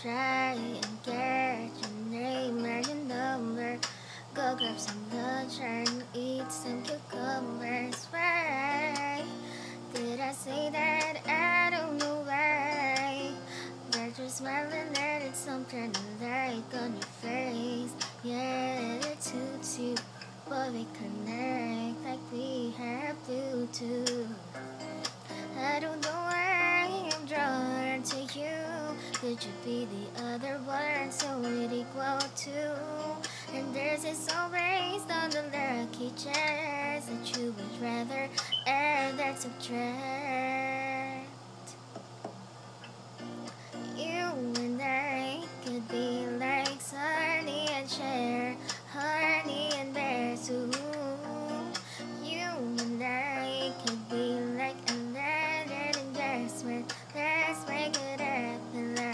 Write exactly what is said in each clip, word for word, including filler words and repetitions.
try and get your name or your number. Go grab some lunch and eat some cucumbers. Why did I say that? I don't know why. But you're smiling and it's something I like on your face. Yeah, it's too too. But we connect like we have Bluetooth. I don't know why I'm drawn to you. Could you be the other one so we'd equal to? And there's this song based on the lucky chance that you would rather add than subtract. You and I could be like Sunny and Cher, Honey and Bear too. You and I could be like Aladdin and Jasmine. Let's make it happen like.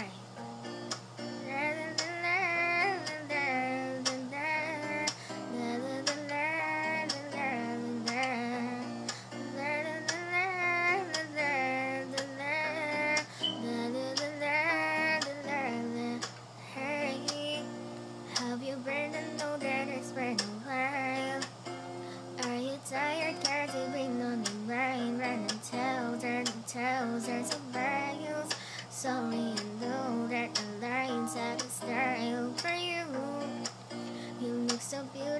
Hey, have you been to know that it's been a while? Are you tired? Cause you've been on your mind, running thousands and thousands of miles. Sorry, I know that the lines out of style for you. You look so beautiful.